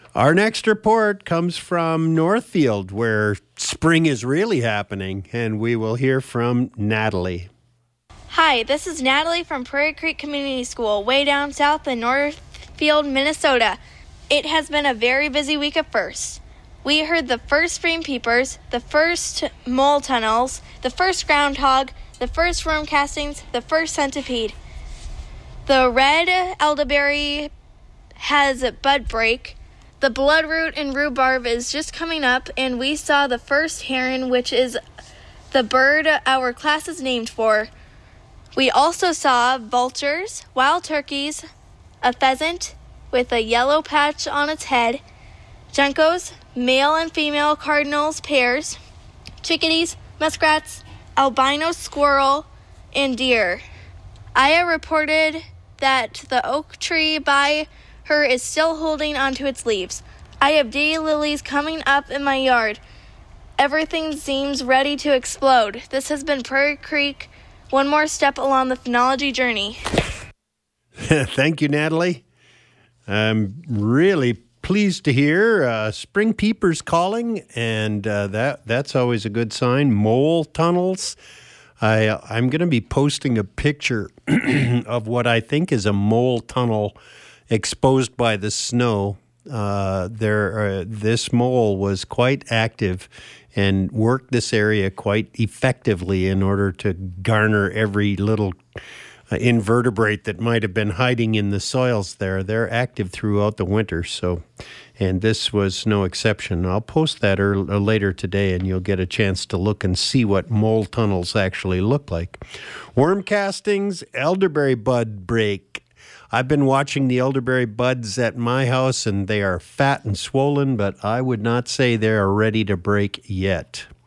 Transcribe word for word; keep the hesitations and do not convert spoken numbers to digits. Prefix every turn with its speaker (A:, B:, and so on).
A: Our next report comes from Northfield, where spring is really happening, and we will hear from Natalie.
B: Hi, this is Natalie from Prairie Creek Community School, way down south in Northfield, Minnesota. It has been a very busy week at first. We heard the first spring peepers, the first mole tunnels, the first groundhog, the first worm castings, the first centipede. The red elderberry has bud break. The bloodroot and rhubarb is just coming up, and we saw the first heron, which is the bird our class is named for. We also saw vultures, wild turkeys, a pheasant with a yellow patch on its head, juncos, male and female cardinals pairs, chickadees, muskrats, albino squirrel, and deer. Aya reported that the oak tree by her is still holding onto its leaves. I have daylilies coming up in my yard. Everything seems ready to explode. This has been Prairie Creek, one more step along the phenology journey.
A: Thank you, Natalie. I'm really pleased to hear uh, spring peepers calling, and uh, that that's always a good sign. Mole tunnels. I, I'm going to be posting a picture of what I think is a mole tunnel exposed by the snow. Uh, there, uh, this mole was quite active and worked this area quite effectively in order to garner every little uh, invertebrate that might have been hiding in the soils there. They're active throughout the winter, so, and this was no exception. I'll post that er, uh, later today, and you'll get a chance to look and see what mole tunnels actually look like. Worm castings, elderberry bud break. I've been watching the elderberry buds at my house, and they are fat and swollen, but I would not say they are ready to break yet.